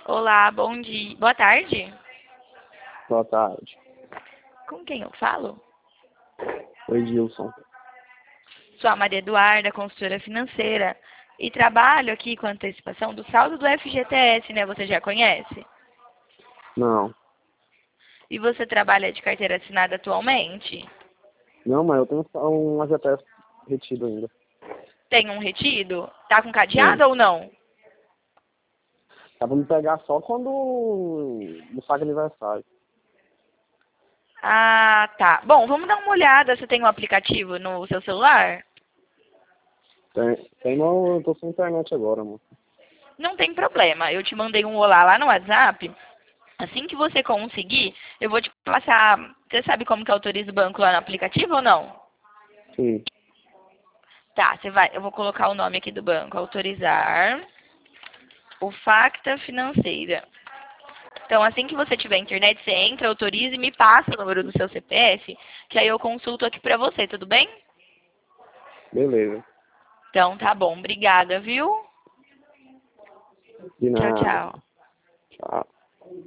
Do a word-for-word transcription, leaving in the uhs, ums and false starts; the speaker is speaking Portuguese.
Olá, bom dia. Boa tarde. Boa tarde. Com quem eu falo? Oi, Gilson. Sou a Maria Eduarda, consultora financeira. E trabalho aqui com antecipação do saldo do F G T S, né? Você já conhece? Não. E você trabalha de carteira assinada atualmente? Não, mas eu tenho só um A G T S retido ainda. Tem um retido? Tá com Tem. cadeado ou não? Dá pra me pegar só quando no saque aniversário. Ah, tá. Bom, vamos dar uma olhada. Você tem um aplicativo no seu celular? Tem, tem no, eu tô sem internet agora, mano. Não tem problema. Eu te mandei um olá lá no WhatsApp. Assim que você conseguir, eu vou te passar. Você sabe como que autoriza o banco lá no aplicativo ou não? Sim. Tá, você vai. Eu vou colocar o nome aqui do banco. Autorizar o Facta Financeira. Então, assim que você tiver internet, você entra, autoriza e me passa o número do seu C P F, que aí eu consulto aqui pra você, tudo bem? Beleza. Então, tá bom. Obrigada, viu? De Tchau, nada. tchau.